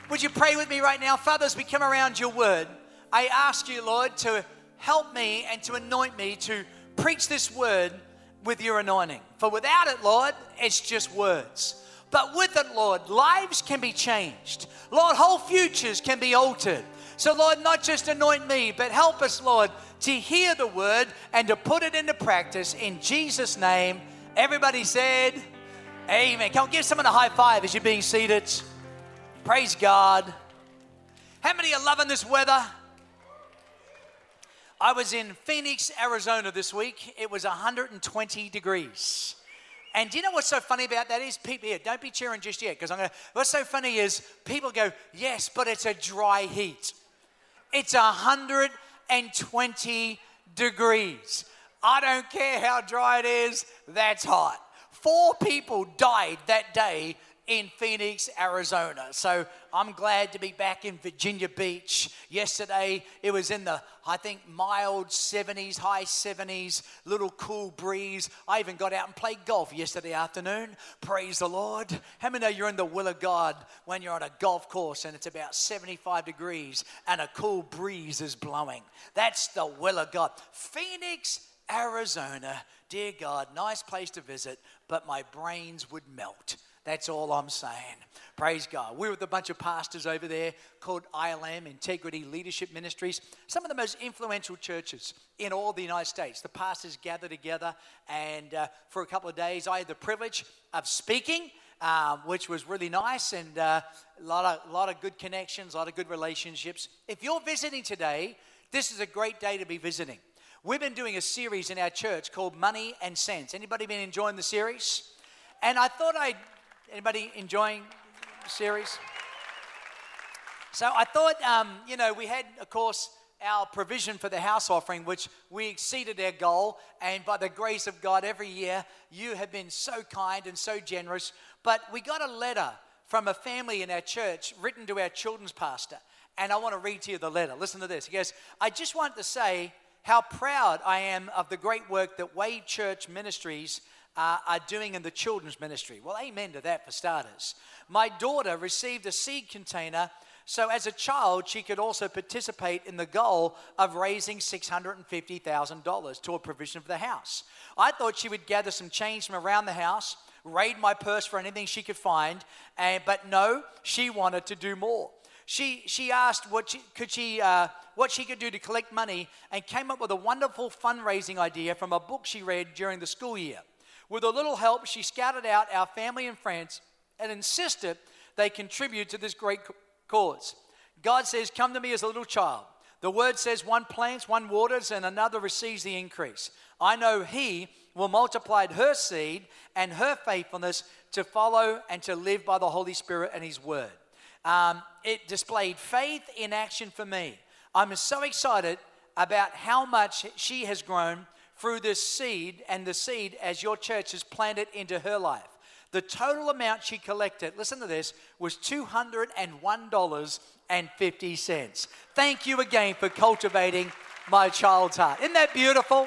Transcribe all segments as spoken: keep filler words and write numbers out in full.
Would you pray with me right now? Father, as we come around your word, I ask you, Lord, to help me and to anoint me to preach this word with your anointing. For without it, Lord, it's just words. But with it, Lord, lives can be changed. Lord, whole futures can be altered. So, Lord, not just anoint me, but help us, Lord, to hear the word and to put it into practice in Jesus' name. Everybody said, amen. Come on, give someone a high five as you're being seated. Praise God. How many are loving this weather? I was in Phoenix, Arizona this week. It was one hundred twenty degrees. And do you know what's so funny about that is, people here, don't be cheering just yet, because I'm going to, what's so funny is people go, yes, but it's a dry heat. It's one hundred twenty degrees. I don't care how dry it is, that's hot. Four people died that day in Phoenix, Arizona. So I'm glad to be back in Virginia Beach. Yesterday, it was in the, I think, mild seventies, high seventies, little cool breeze. I even got out and played golf yesterday afternoon. Praise the Lord. How many know you're in the will of God when you're on a golf course and it's about seventy-five degrees and a cool breeze is blowing? That's the will of God. Phoenix, Arizona, dear God, nice place to visit, but my brains would melt. That's all I'm saying. Praise God. We're with a bunch of pastors over there called I L M, Integrity Leadership Ministries. Some of the most influential churches in all the United States. The pastors gather together, and uh, for a couple of days, I had the privilege of speaking, um, which was really nice, and uh, a lot of, lot of good connections, a lot of good relationships. If you're visiting today, this is a great day to be visiting. We've been doing a series in our church called Money and Sense. Anybody been enjoying the series? And I thought I'd Anybody enjoying the series? So I thought, um, you know, we had, of course, our provision for the house offering, which we exceeded our goal. And by the grace of God, every year, you have been so kind and so generous. But we got a letter from a family in our church written to our children's pastor. And I want to read to you the letter. Listen to this. He goes, I just want to say how proud I am of the great work that Wave Church Ministries Uh, are doing in the children's ministry. Well, amen to that for starters. My daughter received a seed container so as a child she could also participate in the goal of raising six hundred fifty thousand dollars to a provision for the house. I thought she would gather some change from around the house, raid my purse for anything she could find, and, but no, she wanted to do more. She she asked what she, could she uh, what she could do to collect money, and came up with a wonderful fundraising idea from a book she read during the school year. With a little help, she scouted out our family and friends and insisted they contribute to this great cause. God says, come to me as a little child. The word says one plants, one waters, and another receives the increase. I know he will multiply her seed and her faithfulness to follow and to live by the Holy Spirit and his word. Um, it displayed faith in action for me. I'm so excited about how much she has grown through this seed, and the seed as your church has planted into her life. The total amount she collected, listen to this, was two hundred one dollars and fifty cents. Thank you again for cultivating my child's heart. Isn't that beautiful?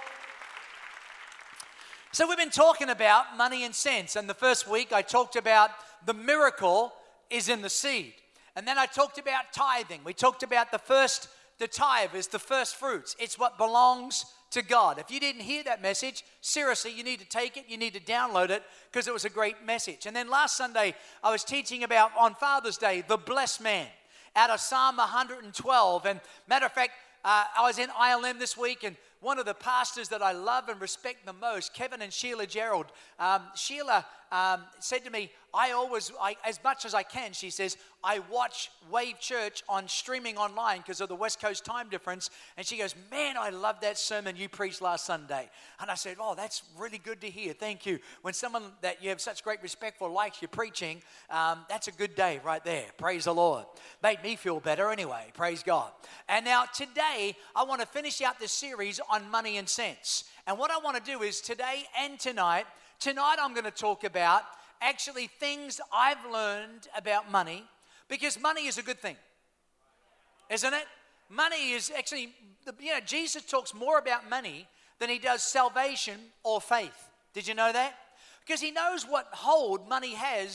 So we've been talking about money and sense, and the first week I talked about the miracle is in the seed. And then I talked about tithing. We talked about the first, the tithe is the first fruits. It's what belongs to God. If you didn't hear that message, seriously, you need to take it, you need to download it, because it was a great message. And then last Sunday, I was teaching about, on Father's Day, the blessed man, out of Psalm one hundred twelve. And matter of fact, uh, I was in I L M this week, and one of the pastors that I love and respect the most, Kevin and Sheila Gerald, um, Sheila um, said to me, I always, I, as much as I can, she says, I watch Wave Church on streaming online because of the West Coast time difference. And she goes, man, I love that sermon you preached last Sunday. And I said, oh, that's really good to hear. Thank you. When someone that you have such great respect for likes your preaching, um, that's a good day right there. Praise the Lord. Made me feel better anyway. Praise God. And now today, I want to finish out this series on money and sense. And what I want to do is today and tonight, tonight I'm going to talk about actually things I've learned about money, because money is a good thing, isn't it? Money is actually, you know, Jesus talks more about money than he does salvation or faith. Did you know that? Because he knows what hold money has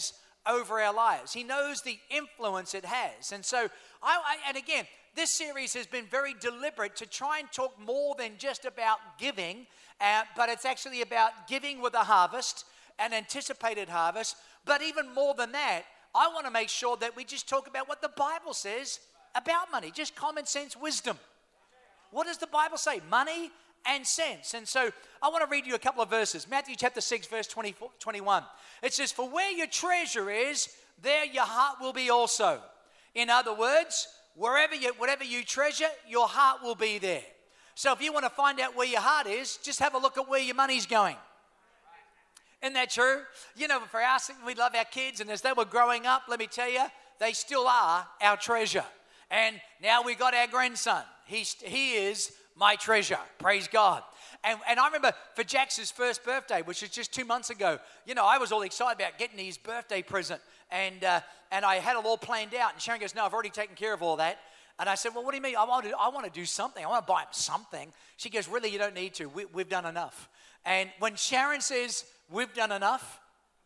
over our lives. He knows the influence it has. And so, I, I and again, this series has been very deliberate to try and talk more than just about giving, uh, but it's actually about giving with a harvest, an anticipated harvest. But even more than that, I want to make sure that we just talk about what the Bible says about money, just common sense wisdom. What does the Bible say? Money and sense. And so I want to read you a couple of verses. Matthew chapter six, verse twenty-four, twenty-one. It says, "For where your treasure is, there your heart will be also." In other words, wherever you, whatever you treasure, your heart will be there. So if you want to find out where your heart is, just have a look at where your money's going. Isn't that true? You know, for us, we love our kids, and as they were growing up, let me tell you, they still are our treasure. And now we got our grandson. He's, he is my treasure. Praise God. And, and I remember for Jax's first birthday, which was just two months ago, you know, I was all excited about getting his birthday present. And uh, and I had it all planned out. And Sharon goes, "No, I've already taken care of all that." And I said, "Well, what do you mean? I want to, I want to do something. I want to buy him something." She goes, "Really, you don't need to. We, we've done enough." And when Sharon says, "We've done enough,"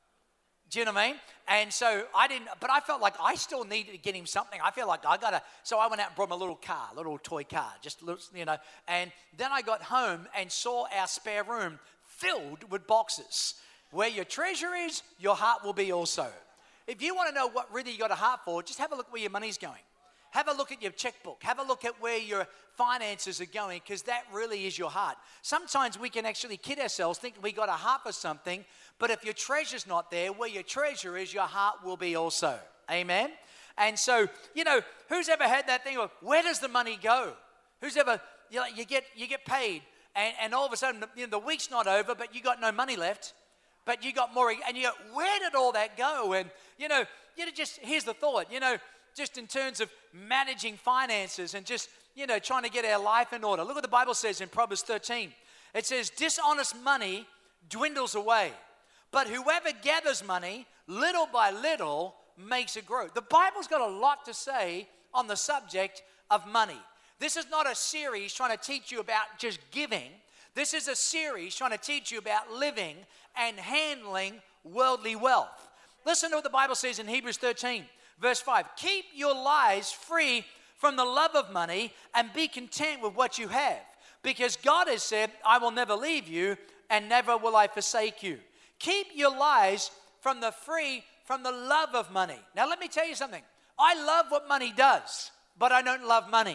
do you know what I mean? And so I didn't, but I felt like I still needed to get him something. I feel like I got to, so I went out and brought him a little car, a little toy car, just, you know. And then I got home and saw our spare room filled with boxes. Where your treasure is, your heart will be also. If you want to know what really you got a heart for, just have a look where your money's going. Have a look at your checkbook. Have a look at where your finances are going, because that really is your heart. Sometimes we can actually kid ourselves, thinking we got a heart for something, but if your treasure's not there, where your treasure is, your heart will be also. Amen? And so, you know, who's ever had that thing of, where does the money go? Who's ever, you know, you get you get paid, and, and all of a sudden, you know, the week's not over, but you got no money left. But you got more, and you go, where did all that go? And, you know, you know, just, here's the thought, you know, just in terms of managing finances and just, you know, trying to get our life in order. Look what the Bible says in Proverbs thirteen. It says, "Dishonest money dwindles away, but whoever gathers money, little by little, makes it grow." The Bible's got a lot to say on the subject of money. This is not a series trying to teach you about just giving. This is a series trying to teach you about living and handling worldly wealth. Listen to what the Bible says in Hebrews thirteen, verse five. "Keep your lives free from the love of money and be content with what you have, because God has said, 'I will never leave you and never will I forsake you.'" Keep your lives from the free from the love of money. Now let me tell you something. I love what money does, but I don't love money.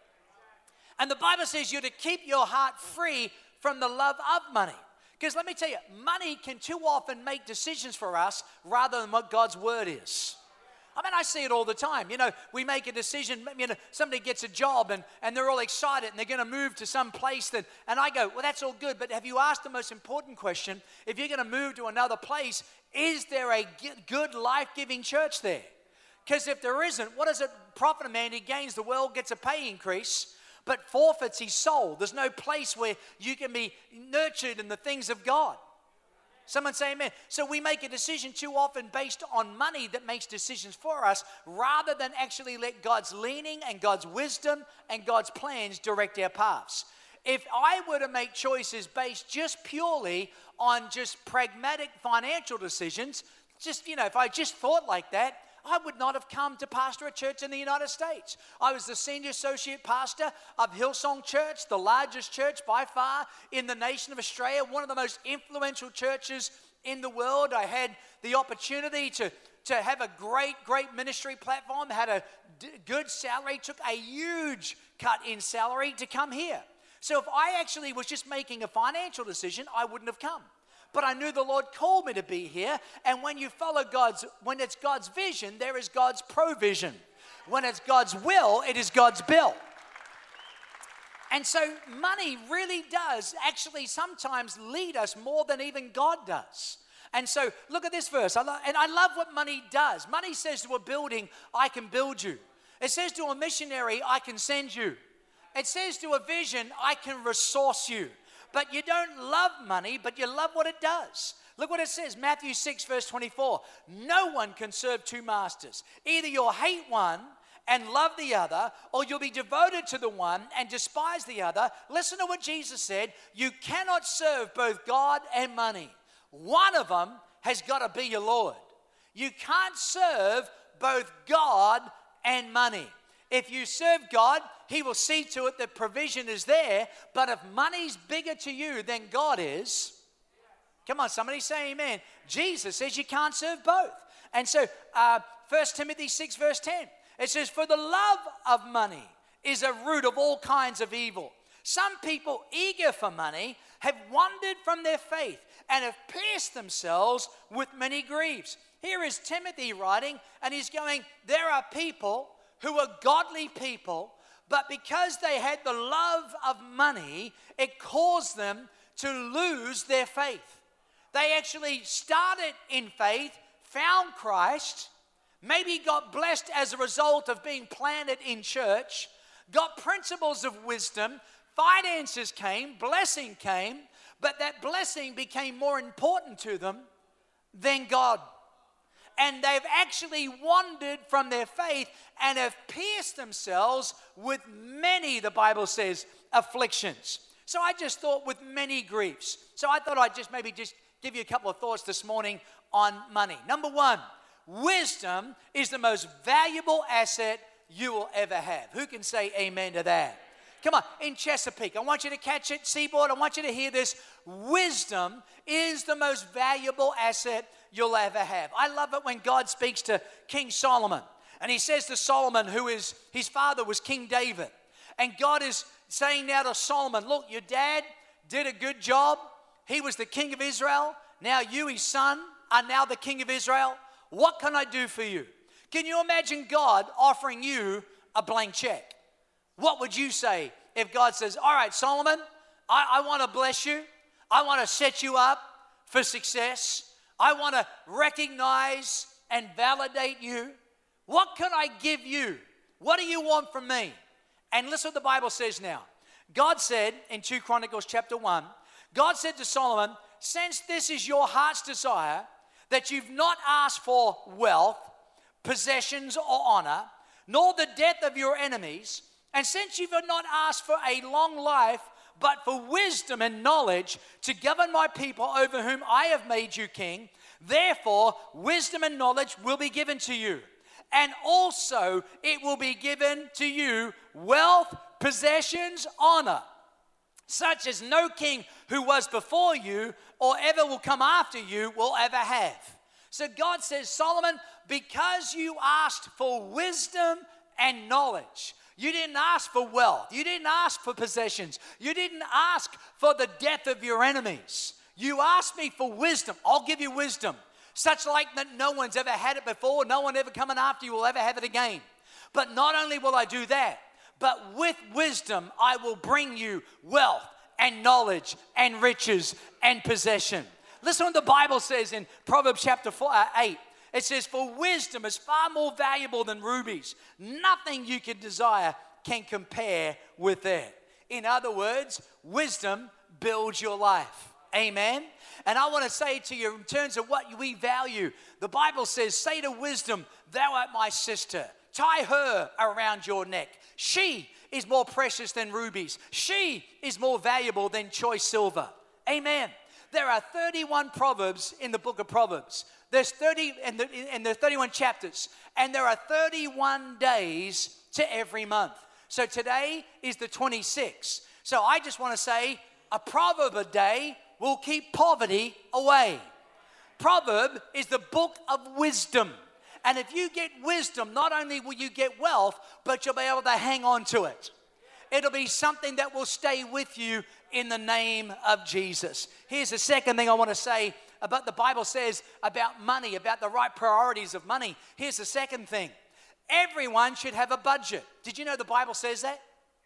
And the Bible says you're to keep your heart free from the love of money. Because let me tell you, money can too often make decisions for us rather than what God's word is. I mean, I see it all the time. You know, we make a decision, you know, somebody gets a job and, and they're all excited and they're going to move to some place. That, and I go, well, that's all good. But have you asked the most important question? If you're going to move to another place, is there a good, life-giving church there? Because if there isn't, what does it profit a man who gains the world, gets a pay increase, but forfeits his soul? There's no place where you can be nurtured in the things of God. Someone say amen. So we make a decision too often based on money that makes decisions for us, rather than actually let God's leaning and God's wisdom and God's plans direct our paths. If I were to make choices based just purely on just pragmatic financial decisions, just, you know, if I just thought like that, I would not have come to pastor a church in the United States. I was the senior associate pastor of Hillsong Church, the largest church by far in the nation of Australia, one of the most influential churches in the world. I had the opportunity to, to have a great, great ministry platform, had a d- good salary, took a huge cut in salary to come here. So if I actually was just making a financial decision, I wouldn't have come. But I knew the Lord called me to be here. And when you follow God's, when it's God's vision, there is God's provision. When it's God's will, it is God's bill. And so money really does actually sometimes lead us more than even God does. And so look at this verse. I love, and I love what money does. Money says to a building, I can build you. It says to a missionary, I can send you. It says to a vision, I can resource you. But you don't love money, but you love what it does. Look what it says, Matthew six, verse twenty-four. No one can serve two masters. Either you'll hate one and love the other, or you'll be devoted to the one and despise the other. Listen to what Jesus said. You cannot serve both God and money. One of them has got to be your Lord. You can't serve both God and money. If you serve God, he will see to it that provision is there. But if money's bigger to you than God is, come on, somebody say amen. Jesus says you can't serve both. And so uh, First Timothy six verse ten, it says, for the love of money is a root of all kinds of evil. Some people eager for money have wandered from their faith and have pierced themselves with many griefs. Here is Timothy writing, and he's going, there are people who are godly people, but because they had the love of money, it caused them to lose their faith. They actually started in faith, found Christ, maybe got blessed as a result of being planted in church, got principles of wisdom, finances came, blessing came, but that blessing became more important to them than God. And they've actually wandered from their faith and have pierced themselves with many, the Bible says, afflictions. So I just thought with many griefs. So I thought I'd just maybe just give you a couple of thoughts this morning on money. Number one, wisdom is the most valuable asset you will ever have. Who can say amen to that? Come on, in Chesapeake, I want you to catch it. Seaboard, I want you to hear this. Wisdom is the most valuable asset you'll ever have. I love it when God speaks to King Solomon. And he says to Solomon, who is, his father was King David. And God is saying now to Solomon, look, your dad did a good job. He was the king of Israel. Now you, his son, are now the king of Israel. What can I do for you? Can you imagine God offering you a blank check? What would you say if God says, all right, Solomon, I, I want to bless you. I want to set you up for success. I want to recognize and validate you. What can I give you? What do you want from me? And listen what the Bible says now. God said in Second Chronicles chapter one, God said to Solomon, since this is your heart's desire, that you've not asked for wealth, possessions, or honor, nor the death of your enemies, and since you've not asked for a long life, but for wisdom and knowledge to govern my people over whom I have made you king, therefore wisdom and knowledge will be given to you. And also it will be given to you wealth, possessions, honor, such as no king who was before you or ever will come after you will ever have. So God says, Solomon, because you asked for wisdom and knowledge, you didn't ask for wealth. You didn't ask for possessions. You didn't ask for the death of your enemies. You asked me for wisdom. I'll give you wisdom. Such like that no one's ever had it before. No one ever coming after you will ever have it again. But not only will I do that, but with wisdom I will bring you wealth and knowledge and riches and possession. Listen what the Bible says in Proverbs chapter four, uh, eight. It says, for wisdom is far more valuable than rubies. Nothing you can desire can compare with that. In other words, wisdom builds your life. Amen? And I want to say to you, in terms of what we value, the Bible says, say to wisdom, thou art my sister. Tie her around your neck. She is more precious than rubies. She is more valuable than choice silver. Amen. There are thirty-one proverbs in the book of Proverbs. There's thirty, and, the, and there are thirty-one chapters, and there are thirty-one days to every month. So today is the twenty-sixth. So I just want to say, a proverb a day will keep poverty away. Proverb is the book of wisdom. And if you get wisdom, not only will you get wealth, but you'll be able to hang on to it. It'll be something that will stay with you in the name of Jesus. Here's the second thing I want to say about the Bible says about money, about the right priorities of money. Here's the second thing. Everyone should have a budget. Did you know the Bible says that?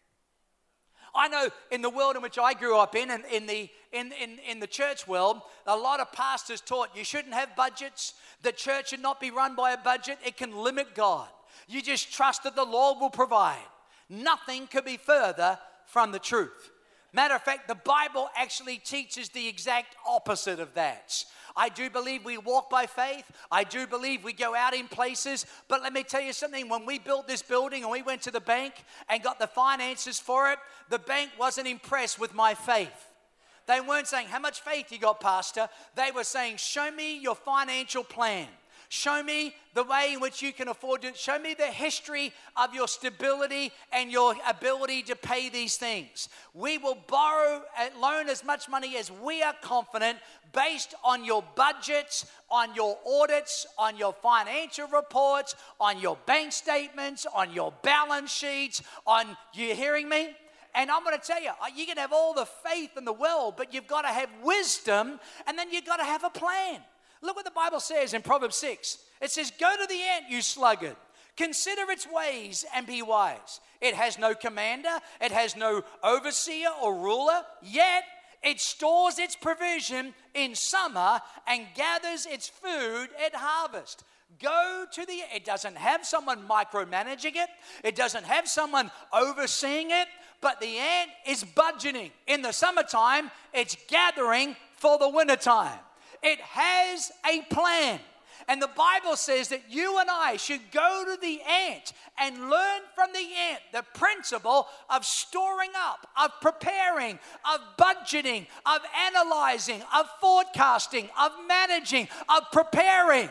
I know in the world in which I grew up in, and in the in, in, in the church world, a lot of pastors taught you shouldn't have budgets. The church should not be run by a budget. It can limit God. You just trust that the Lord will provide. Nothing could be further from the truth. Matter of fact, the Bible actually teaches the exact opposite of that. I do believe we walk by faith. I do believe we go out in places. But let me tell you something. When we built this building and we went to the bank and got the finances for it, the bank wasn't impressed with my faith. They weren't saying, how much faith you got, Pastor? They were saying, show me your financial plan. Show me the way in which you can afford to. Show me the history of your stability and your ability to pay these things. We will borrow and loan as much money as we are confident based on your budgets, on your audits, on your financial reports, on your bank statements, on your balance sheets, on, you hearing me? And I'm going to tell you, you can have all the faith in the world, but you've got to have wisdom, and then you've got to have a plan. Look what the Bible says in Proverbs six. It says, go to the ant, you sluggard. Consider its ways and be wise. It has no commander. It has no overseer or ruler. Yet it stores its provision in summer and gathers its food at harvest. Go to the, it doesn't have someone micromanaging it. It doesn't have someone overseeing it. But the ant is budgeting. In the summertime, it's gathering for the wintertime. It has a plan. And the Bible says that you and I should go to the ant and learn from the ant the principle of storing up, of preparing, of budgeting, of analyzing, of forecasting, of managing, of preparing.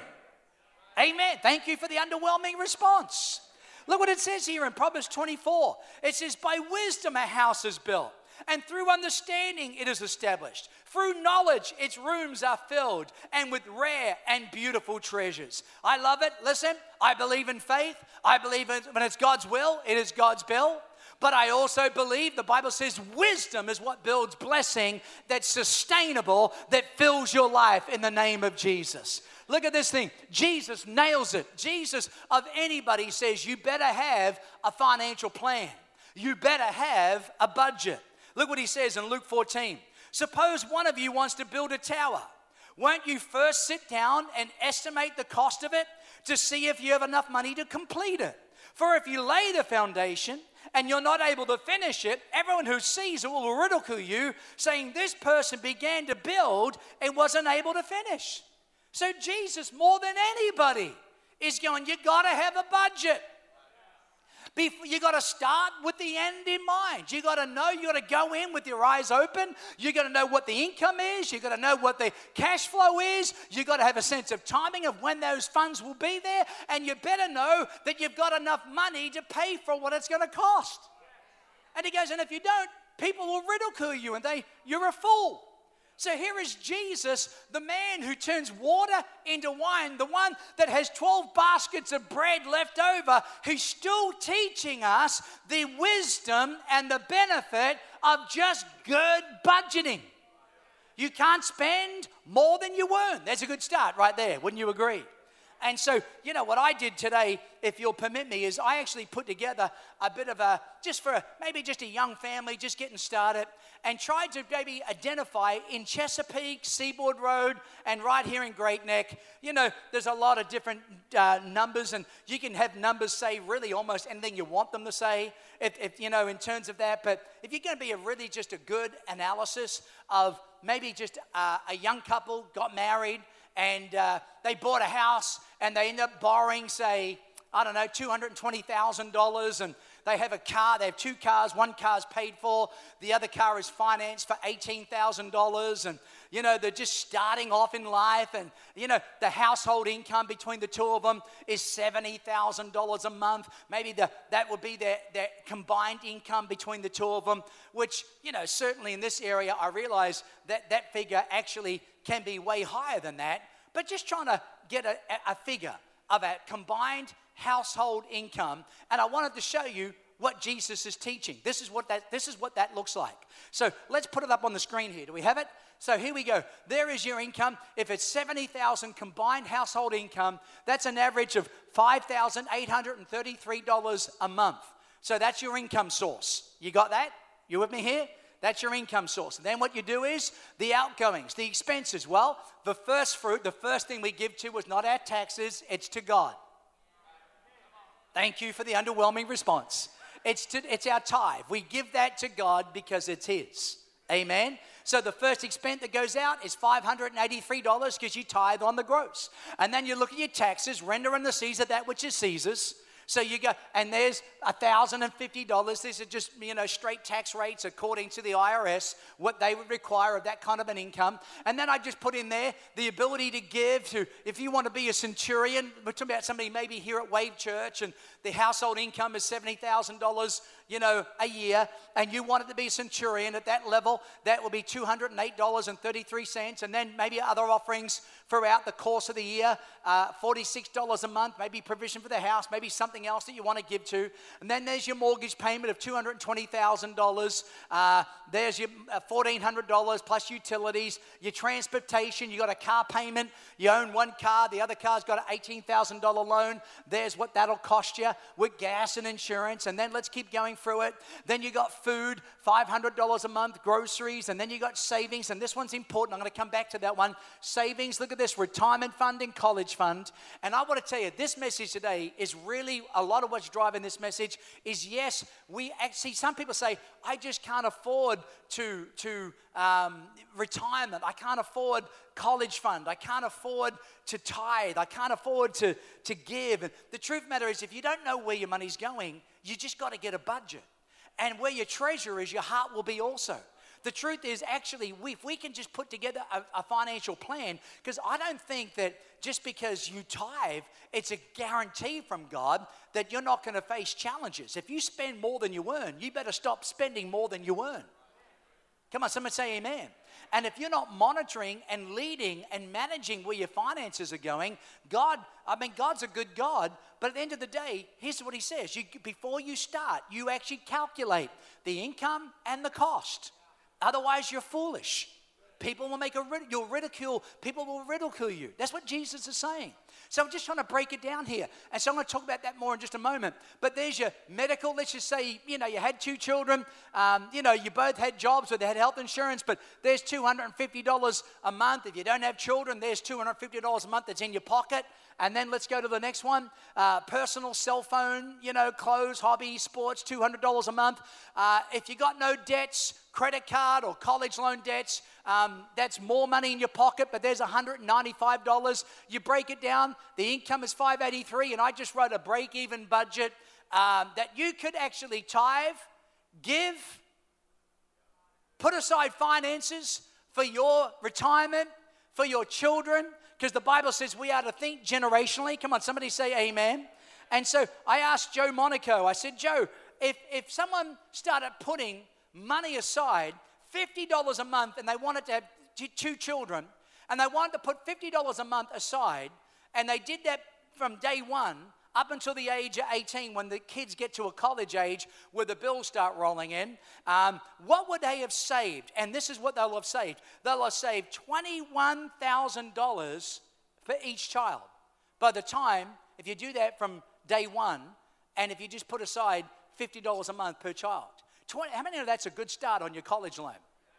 Amen. Thank you for the underwhelming response. Look what it says here in Proverbs twenty-four. It says, by wisdom a house is built, and through understanding it is established. Through knowledge its rooms are filled, and with rare and beautiful treasures. I love it. Listen, I believe in faith. I believe in, when it's God's will, it is God's bill. But I also believe the Bible says wisdom is what builds blessing that's sustainable, that fills your life in the name of Jesus. Look at this thing. Jesus nails it. Jesus, of anybody, says you better have a financial plan. You better have a budget. Look what he says in Luke fourteen. Suppose one of you wants to build a tower. Won't you first sit down and estimate the cost of it to see if you have enough money to complete it? For if you lay the foundation and you're not able to finish it, everyone who sees it will ridicule you, saying this person began to build and wasn't able to finish. So Jesus, more than anybody, is going, you got to have a budget. Before, you got to start with the end in mind. You got to know, you got to go in with your eyes open. You got to know what the income is. You got to know what the cash flow is. You got to have a sense of timing of when those funds will be there. And you better know that you've got enough money to pay for what it's going to cost. And he goes, and if you don't, people will ridicule you and they, you're a fool. So here is Jesus, the man who turns water into wine, the one that has twelve baskets of bread left over, who's still teaching us the wisdom and the benefit of just good budgeting. You can't spend more than you earn. That's a good start right there, wouldn't you agree? And so, you know, what I did today, if you'll permit me, is I actually put together a bit of a, just for a, maybe just a young family, just getting started, and tried to maybe identify in Chesapeake, Seaboard Road, and right here in Great Neck, you know, there's a lot of different uh, numbers, and you can have numbers say really almost anything you want them to say, if, if you know, in terms of that. But if you're going to be a really just a good analysis of maybe just uh, a young couple got married, and uh, they bought a house and they end up borrowing, say, I don't know, two hundred twenty thousand dollars, and they have a car, they have two cars, one car's paid for, the other car is financed for eighteen thousand dollars, and, you know, they're just starting off in life, and, you know, the household income between the two of them is seventy thousand dollars a month. Maybe the, that would be their, their combined income between the two of them, which, you know, certainly in this area, I realize that that figure actually can be way higher than that, but just trying to get a, a figure of a combined household income, and I wanted to show you what Jesus is teaching. This is what that this is what that looks like. So let's put it up on the screen here. Do we have it? So here we go. There is your income. If it's seventy thousand combined household income, that's an average of five thousand eight hundred thirty-three dollars a month. So that's your income source. You got that? You with me here? That's your income source. And then what you do is the outgoings, the expenses. Well, the first fruit, the first thing we give to is not our taxes, it's to God. Thank you for the underwhelming response. It's to, it's our tithe. We give that to God because it's His. Amen? So the first expense that goes out is five hundred eighty-three dollars because you tithe on the gross. And then you look at your taxes, render unto Caesar that which is Caesar's. So you go, and there's one thousand fifty dollars. These are just, you know, straight tax rates according to the I R S, what they would require of that kind of an income. And then I just put in there the ability to give to, if you want to be a centurion, we're talking about somebody maybe here at Wave Church and the household income is seventy thousand dollars, you know, a year, and you wanted to be a centurion at that level, that will be two hundred eight dollars and thirty-three cents. And then maybe other offerings throughout the course of the year, uh, forty-six dollars a month, maybe provision for the house, maybe something else that you want to give to. And then there's your mortgage payment of two hundred twenty thousand dollars. Uh, there's your uh, fourteen hundred dollars plus utilities, your transportation, you got a car payment, you own one car, the other car's got an eighteen thousand dollars loan. There's what that'll cost you with gas and insurance. And then let's keep going through it. Then you got food, five hundred dollars a month, groceries, and then you got savings. And this one's important. I'm going to come back to that one. Savings, look at this, retirement fund and college fund. And I want to tell you, this message today is really a lot of what's driving this message is, yes, we actually, some people say, I just can't afford to, to um, retirement. I can't afford college fund. I can't afford to tithe. I can't afford to, to give. And the truth of the matter is, if you don't know where your money's going, you just got to get a budget. And where your treasure is, your heart will be also. The truth is, actually, we, if we can just put together a, a financial plan, because I don't think that just because you tithe, it's a guarantee from God that you're not going to face challenges. If you spend more than you earn, you better stop spending more than you earn. Come on, someone say amen. And if you're not monitoring and leading and managing where your finances are going, God, I mean, God's a good God, but at the end of the day, here's what he says. You, before you start, you actually calculate the income and the cost. Otherwise, you're foolish. People will make a you'll ridicule. People will ridicule you. That's what Jesus is saying. So I'm just trying to break it down here. And so I'm going to talk about that more in just a moment. But there's your medical. Let's just say, you know, you had two children. Um, you know, you both had jobs or they had health insurance. But there's two hundred fifty dollars a month. If you don't have children, there's two hundred fifty dollars a month that's in your pocket. And then let's go to the next one. Uh, personal cell phone, you know, clothes, hobby, sports, two hundred dollars a month. Uh, if you got no debts, credit card or college loan debts, um, that's more money in your pocket, but there's one hundred ninety-five dollars. You break it down, the income is five hundred eighty-three dollars, and I just wrote a break-even budget um, that you could actually tithe, give, put aside finances for your retirement, for your children, because the Bible says we are to think generationally. Come on, somebody say amen. And so I asked Joe Monaco, I said, Joe, if, if someone started putting money aside, fifty dollars a month, and they wanted to have t- two children, and they wanted to put fifty dollars a month aside, and they did that from day one up until the age of eighteen, when the kids get to a college age where the bills start rolling in, um, what would they have saved? And this is what they'll have saved. They'll have saved twenty-one thousand dollars for each child. By the time, if you do that from day one, and if you just put aside fifty dollars a month per child, twenty, how many of that's a good start on your college loan?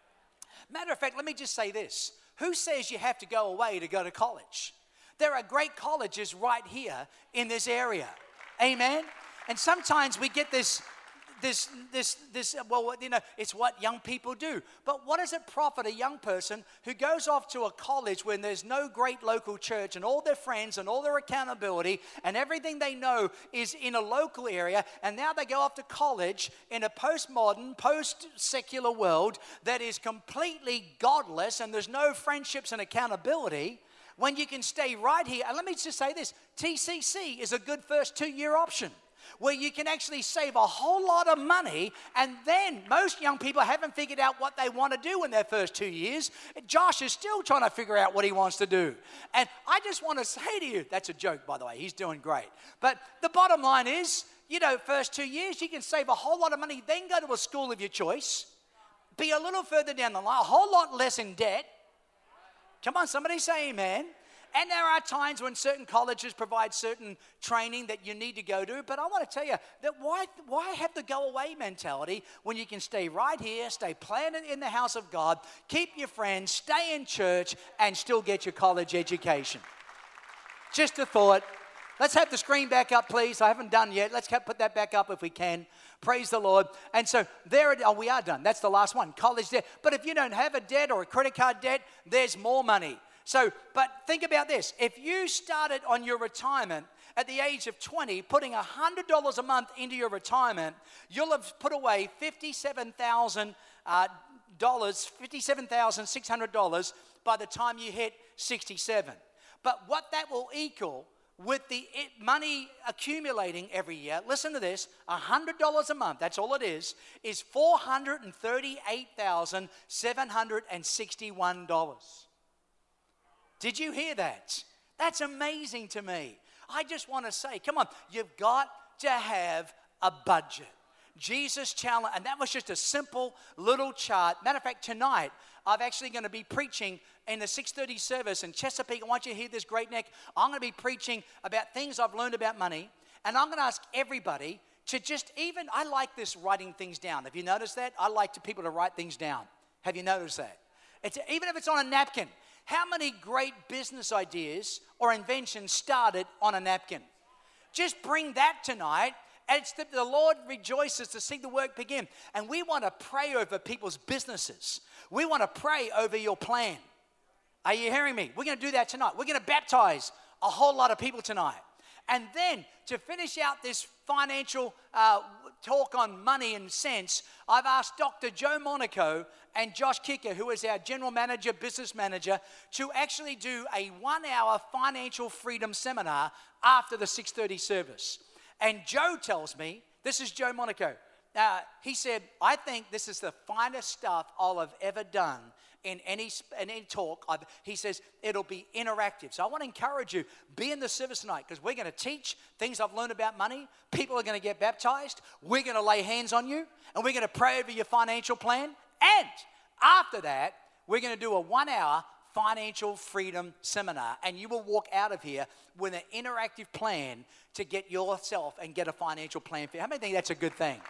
Matter of fact, let me just say this. Who says you have to go away to go to college? There are great colleges right here in this area. Amen? And sometimes we get this, this, this, this, well, you know, it's what young people do. But what does it profit a young person who goes off to a college when there's no great local church and all their friends and all their accountability and everything they know is in a local area, and now they go off to college in a postmodern, post-secular world that is completely godless and there's no friendships and accountability, when you can stay right here. And let me just say this, T C C is a good first two-year option where you can actually save a whole lot of money, and then most young people haven't figured out what they want to do in their first two years. Josh is still trying to figure out what he wants to do. And I just want to say to you, that's a joke, by the way, he's doing great. But the bottom line is, you know, first two years, you can save a whole lot of money, then go to a school of your choice, be a little further down the line, a whole lot less in debt. Come on, somebody say amen. And there are times when certain colleges provide certain training that you need to go to. But I want to tell you that why, why have the go away mentality when you can stay right here, stay planted in the house of God, keep your friends, stay in church, and still get your college education? Just a thought. Let's have the screen back up, please. I haven't done yet. Let's put that back up if we can. Praise the Lord. And so there it, oh, we are done. That's the last one, college debt. But if you don't have a debt or a credit card debt, there's more money. So, but think about this. If you started on your retirement at the age of twenty, putting one hundred dollars a month into your retirement, you'll have put away fifty-seven thousand dollars, fifty-seven thousand six hundred dollars by the time you hit sixty-seven. But what that will equal with the money accumulating every year, listen to this, one hundred dollars a month, that's all it is, is four hundred thirty-eight thousand seven hundred sixty-one dollars. Did you hear that? That's amazing to me. I just want to say, come on, you've got to have a budget. Jesus challenged, and that was just a simple little chart. Matter of fact, tonight, I'm actually going to be preaching in the six thirty service in Chesapeake. I want you to hear this great, Nick. I'm going to be preaching about things I've learned about money, and I'm going to ask everybody to just even, I like this writing things down. Have you noticed that? I like to people to write things down. Have you noticed that? It's, even if it's on a napkin. How many great business ideas or inventions started on a napkin? Just bring that tonight. And it's the, the Lord rejoices to see the work begin. And we want to pray over people's businesses. We want to pray over your plan. Are you hearing me? We're going to do that tonight. We're going to baptize a whole lot of people tonight. And then to finish out this financial uh, talk on money and sense, I've asked Doctor Joe Monaco and Josh Kicker, who is our general manager, business manager, to actually do a one-hour financial freedom seminar after the six thirty service. And Joe tells me, this is Joe Monaco, uh, he said, I think this is the finest stuff I'll have ever done in any, in any talk. I've, he says, it'll be interactive. So I want to encourage you, be in the service tonight, because we're going to teach things I've learned about money. People are going to get baptized. We're going to lay hands on you, and we're going to pray over your financial plan. And after that, we're going to do a one-hour financial freedom seminar, and you will walk out of here with an interactive plan to get yourself and get a financial plan for you. How many think that's a good thing?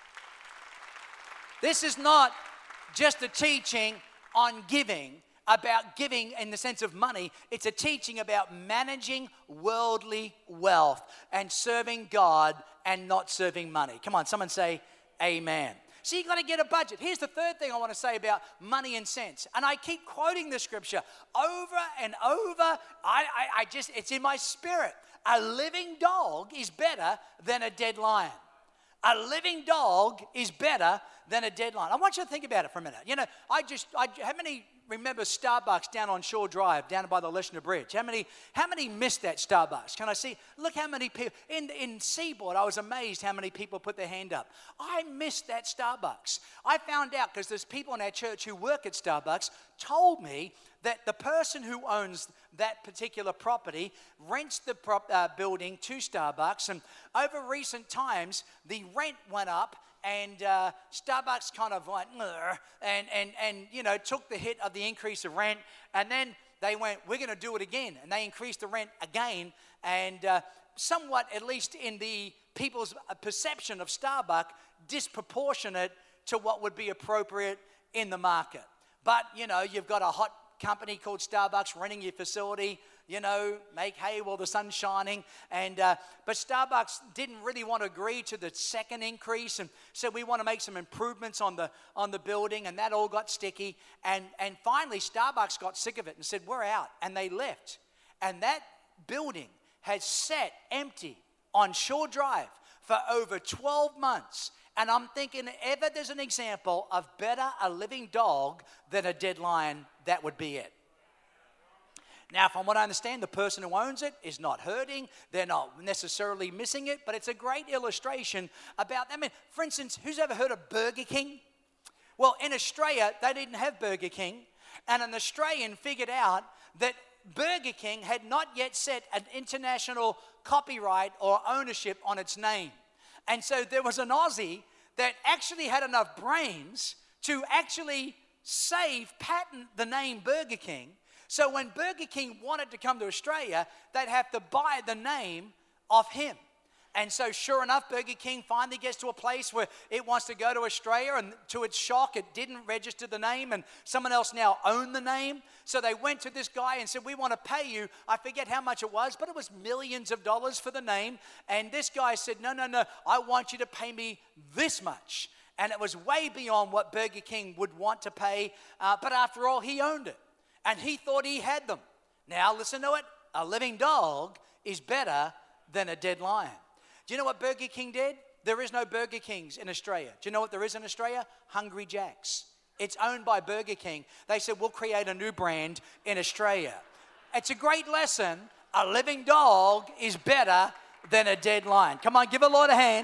This is not just a teaching on giving, about giving in the sense of money. It's a teaching about managing worldly wealth and serving God and not serving money. Come on, someone say amen. So you got to get a budget. Here's the third thing I want to say about money and sense. And I keep quoting the scripture over and over. I, I, I just, it's in my spirit. A living dog is better than a dead lion. A living dog is better than a dead lion. I want you to think about it for a minute. You know, I just, I, how many remember Starbucks down on Shore Drive, down by the Leshner Bridge? How many, how many missed that Starbucks? Can I see? Look how many people, in, in Seaboard, I was amazed how many people put their hand up. I missed that Starbucks. I found out because there's people in our church who work at Starbucks told me that the person who owns that particular property rents the prop, uh, building to Starbucks, and over recent times, the rent went up, and uh, Starbucks kind of like, and, and, and, you know, took the hit of the increase of rent, and then they went, we're going to do it again, and they increased the rent again, and uh, somewhat, at least in the people's perception of Starbucks, disproportionate to what would be appropriate in the market. But, you know, you've got a hot company called Starbucks renting your facility, you know, make hay while the sun's shining. And uh, but Starbucks didn't really want to agree to the second increase, and said we want to make some improvements on the on the building, and that all got sticky. And and finally, Starbucks got sick of it and said, we're out, and they left. And that building has sat empty on Shore Drive for over twelve months. And I'm thinking, ever there's an example of better a living dog than a dead lion, that would be it. Now, from what I understand, the person who owns it is not hurting. They're not necessarily missing it, but it's a great illustration about, I mean, for instance, who's ever heard of Burger King? Well, in Australia, they didn't have Burger King, and an Australian figured out that Burger King had not yet set an international copyright or ownership on its name. And so there was an Aussie that actually had enough brains to actually save, patent the name Burger King. So when Burger King wanted to come to Australia, they'd have to buy the name of him. And so sure enough, Burger King finally gets to a place where it wants to go to Australia, and to its shock, it didn't register the name, and someone else now owned the name. So they went to this guy and said, we want to pay you, I forget how much it was, but it was millions of dollars for the name. And this guy said, no, no, no, I want you to pay me this much. And it was way beyond what Burger King would want to pay, uh, but after all, he owned it. and he thought he had them. Now listen to it. A living dog is better than a dead lion. Do you know what Burger King did? There is no Burger Kings in Australia. Do you know what there is in Australia? Hungry Jack's. It's owned by Burger King. They said, we'll create a new brand in Australia. It's a great lesson. A living dog is better than a dead lion. Come on, give a Lord a hand.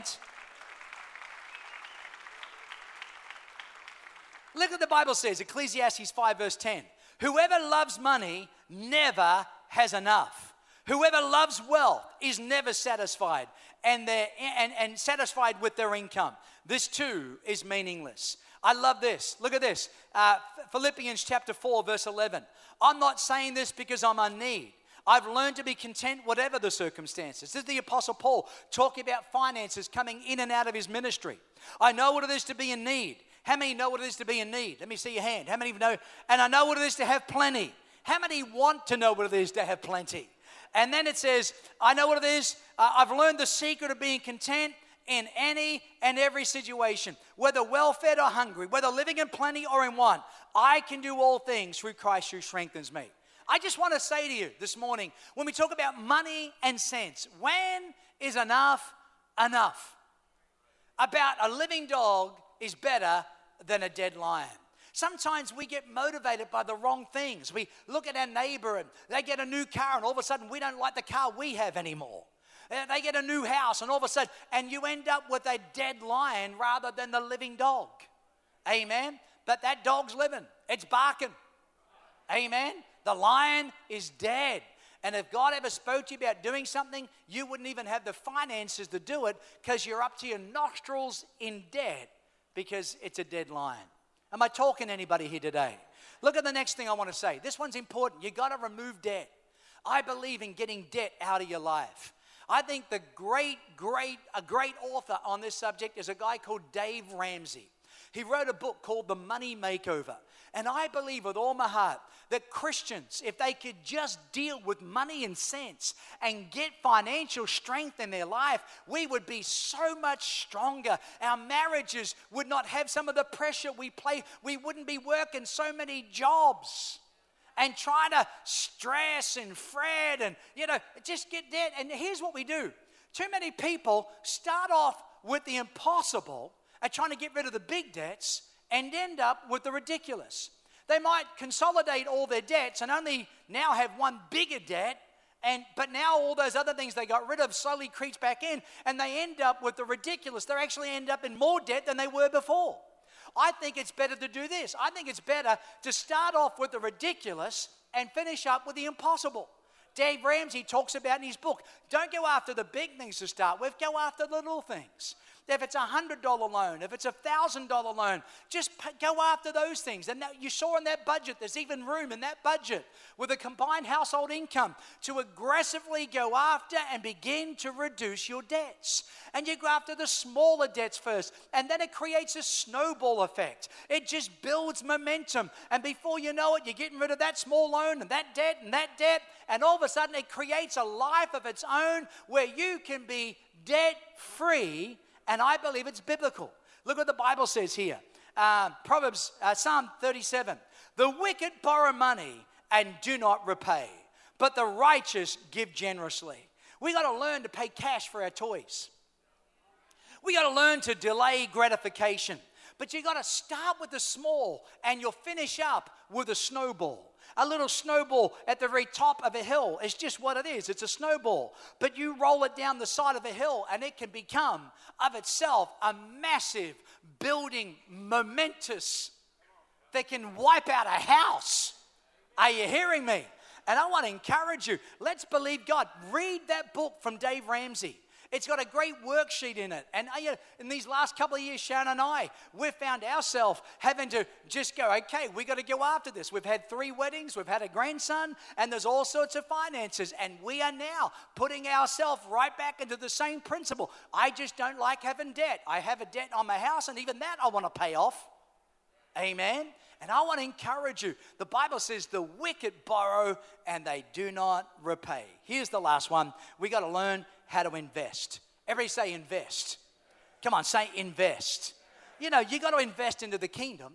Look what the Bible says, Ecclesiastes five verse ten. Whoever loves money never has enough. Whoever loves wealth is never satisfied and, and, and satisfied with their income. This too is meaningless. I love this. Look at this. Uh, Philippians chapter four verse eleven. I'm not saying this because I'm in need. I've learned to be content whatever the circumstances. This is the Apostle Paul talking about finances coming in and out of his ministry. I know what it is to be in need. How many know what it is to be in need? Let me see your hand. How many know? And I know what it is to have plenty. How many want to know what it is to have plenty? And then it says, I know what it is. Uh, I've learned the secret of being content in any and every situation, whether well-fed or hungry, whether living in plenty or in want. I can do all things through Christ who strengthens me. I just want to say to you this morning, when we talk about money and cents, when is enough enough? About a living dog is better than a dead lion. Sometimes we get motivated by the wrong things. We look at our neighbor and they get a new car and all of a sudden we don't like the car we have anymore. They get a new house and all of a sudden, and you end up with a dead lion rather than the living dog. Amen? But that dog's living. It's barking. Amen? The lion is dead. And if God ever spoke to you about doing something, you wouldn't even have the finances to do it because you're up to your nostrils in debt because it's a dead lion. Am I talking to anybody here today? Look at the next thing I want to say. This one's important. You got to remove debt. I believe in getting debt out of your life. I think the great, great, a great author on this subject is a guy called Dave Ramsey. He wrote a book called The Money Makeover. And I believe with all my heart that Christians, if they could just deal with money and cents and get financial strength in their life, we would be so much stronger. Our marriages would not have some of the pressure we play. We wouldn't be working so many jobs and trying to stress and fret and, you know, just get debt. And here's what we do. Too many people start off with the impossible and trying to get rid of the big debts and end up with the ridiculous. They might consolidate all their debts and only now have one bigger debt, and but now all those other things they got rid of slowly creeps back in, and they end up with the ridiculous. They actually end up in more debt than they were before. I think it's better to do this. I think it's better to start off with the ridiculous and finish up with the impossible. Dave Ramsey talks about in his book, don't go after the big things to start with, go after the little things. If it's a one hundred dollars loan, if it's a one thousand dollars loan, just pay, go after those things. And that, you saw in that budget, there's even room in that budget with a combined household income to aggressively go after and begin to reduce your debts. And you go after the smaller debts first, and then it creates a snowball effect. It just builds momentum. And before you know it, you're getting rid of that small loan and that debt and that debt, and all of a sudden it creates a life of its own where you can be debt-free. And I believe it's biblical. Look what the Bible says here. Uh, Proverbs, uh, Psalm thirty-seven. The wicked borrow money and do not repay, but the righteous give generously. We got to learn to pay cash for our toys. We got to learn to delay gratification. But you got to start with the small and you'll finish up with a snowball. A little snowball at the very top of a hill is just what it is. It's a snowball. But you roll it down the side of a hill and it can become of itself a massive building, momentous, that can wipe out a house. Are you hearing me? And I want to encourage you. Let's believe God. Read that book from Dave Ramsey. It's got a great worksheet in it. And uh, in these last couple of years, Sharon and I, we've found ourselves having to just go, okay, we got to go after this. We've had three weddings, we've had a grandson, and there's all sorts of finances. And we are now putting ourselves right back into the same principle. I just don't like having debt. I have a debt on my house, and even that I want to pay off. Amen. And I want to encourage you. The Bible says the wicked borrow and they do not repay. Here's the last one. We got to learn how to invest. Everybody say invest. Come on, say invest. You know, you got to invest into the kingdom.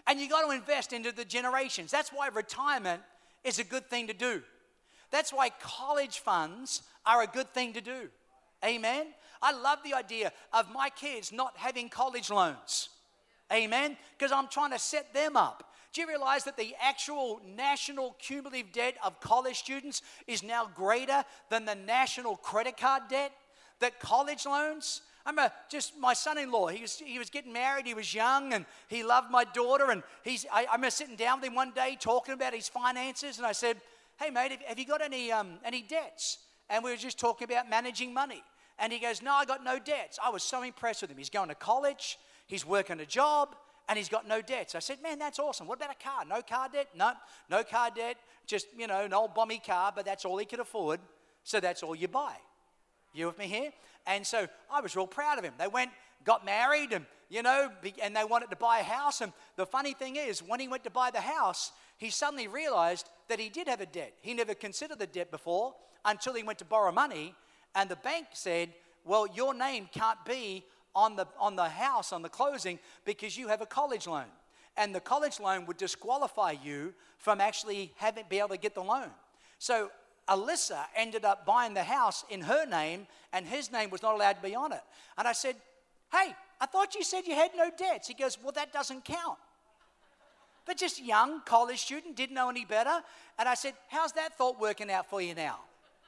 And you got to invest into the generations. That's why retirement is a good thing to do. That's why college funds are a good thing to do. Amen? I love the idea of my kids not having college loans. Amen? Because I'm trying to set them up. Do you realize that the actual national cumulative debt of college students is now greater than the national credit card debt? That college loans, I remember just my son-in-law, he was, he was getting married, he was young, and he loved my daughter, and he's, I, I remember sitting down with him one day talking about his finances, and I said, hey mate, have, have you got any, um, any debts? And we were just talking about managing money. And he goes, no, I got no debts. I was so impressed with him. He's going to college, he's working a job, and he's got no debts. I said, man, that's awesome. What about a car? No car debt? No, no car debt. Just, you know, an old bomby car, but that's all he could afford. So that's all you buy. You with me here? And so I was real proud of him. They went, got married, and, you know, and they wanted to buy a house. And the funny thing is, when he went to buy the house, he suddenly realized that he did have a debt. He never considered the debt before until he went to borrow money. And the bank said, well, your name can't be on the on the house, on the closing, because you have a college loan. And the college loan would disqualify you from actually having be able to get the loan. So Alyssa ended up buying the house in her name, and his name was not allowed to be on it. And I said, hey, I thought you said you had no debts. He goes, well, that doesn't count. But just young college student, didn't know any better. And I said, how's that thought working out for you now?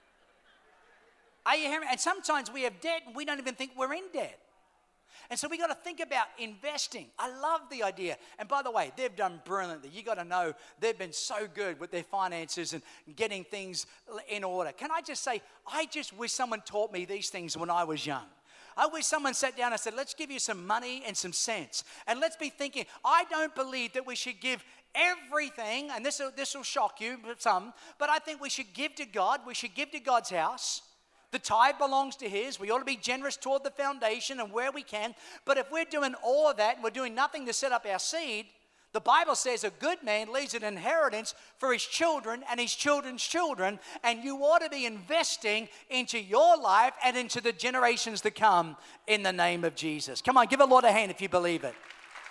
Are you hearing me? And sometimes we have debt and we don't even think we're in debt. And so we got to think about investing. I love the idea. And by the way, they've done brilliantly. You got to know they've been so good with their finances and getting things in order. Can I just say, I just wish someone taught me these things when I was young. I wish someone sat down and said, let's give you some money and some sense. And let's be thinking, I don't believe that we should give everything, and this will, this will shock you, some, but I think we should give to God. We should give to God's house. The tithe belongs to His. We ought to be generous toward the foundation and where we can. But if we're doing all of that and we're doing nothing to set up our seed, the Bible says a good man leaves an inheritance for his children and his children's children. And you ought to be investing into your life and into the generations to come in the name of Jesus. Come on, give the Lord a hand if you believe it.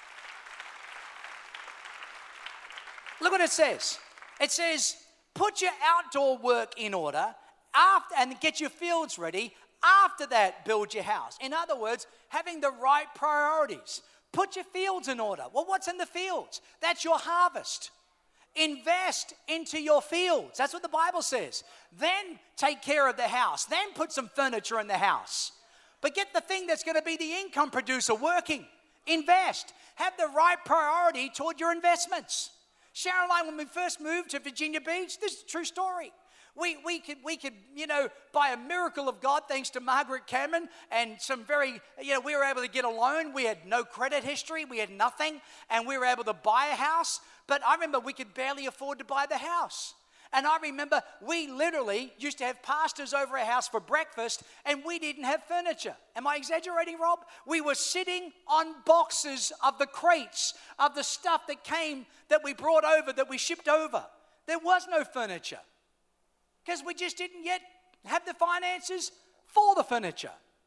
Look what it says. It says, put your outdoor work in order. After, and get your fields ready. After that, build your house. In other words, having the right priorities. Put your fields in order. Well, what's in the fields? That's your harvest. Invest into your fields. That's what the Bible says. Then take care of the house. Then put some furniture in the house. But get the thing that's going to be the income producer working. Invest. Have the right priority toward your investments. Sharon and I, when we first moved to Virginia Beach, this is a true story. We we could, we could, you know, by a miracle of God, thanks to Margaret Cameron and some very, you know, we were able to get a loan. We had no credit history. We had nothing. And we were able to buy a house. But I remember we could barely afford to buy the house. And I remember we literally used to have pastors over our house for breakfast, and we didn't have furniture. Am I exaggerating, Rob? We were sitting on boxes of the crates of the stuff that came, that we brought over, that we shipped over. There was no furniture. Because we just didn't yet have the finances for the furniture.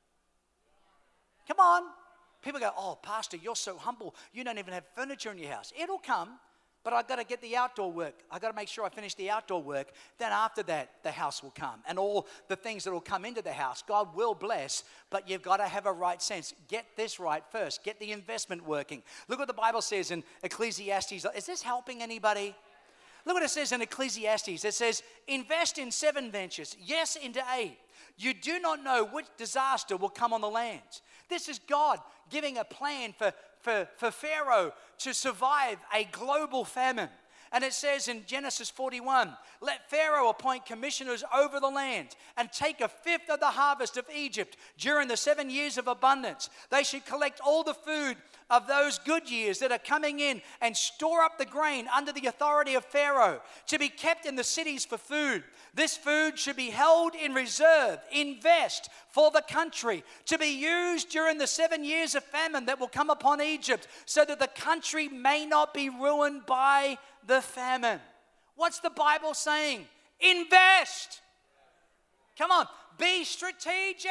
Come on. People go, oh, Pastor, you're so humble. You don't even have furniture in your house. It'll come, but I've got to get the outdoor work. I've got to make sure I finish the outdoor work. Then after that, the house will come. And all the things that will come into the house, God will bless, but you've got to have a right sense. Get this right first. Get the investment working. Look what the Bible says in Ecclesiastes. Is this helping anybody? Look what it says in Ecclesiastes. It says, invest in seven ventures, yes, into eight. You do not know which disaster will come on the land. This is God giving a plan for, for, for Pharaoh to survive a global famine. And it says in Genesis forty-one, let Pharaoh appoint commissioners over the land and take a fifth of the harvest of Egypt during the seven years of abundance. They should collect all the food of those good years that are coming in and store up the grain under the authority of Pharaoh to be kept in the cities for food. This food should be held in reserve, invest for the country, to be used during the seven years of famine that will come upon Egypt, so that the country may not be ruined by the famine. What's the Bible saying? Invest. Come on, be strategic.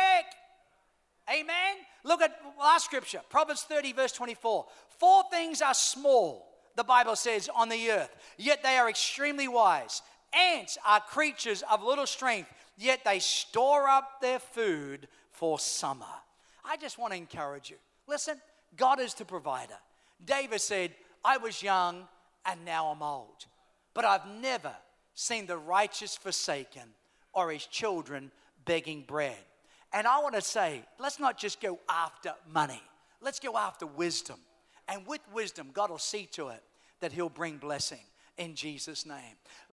Amen. Look at last scripture, Proverbs thirty, verse twenty-four. Four things are small the Bible says, on the earth. Yet they are extremely wise. Ants are creatures of little strength, yet they store up their food for summer. I just want to encourage you. Listen, God is the provider. David said, I was young and now I'm old, but I've never seen the righteous forsaken or his children begging bread. And I want to say, let's not just go after money. Let's go after wisdom. And with wisdom, God will see to it that he'll bring blessing in Jesus' name.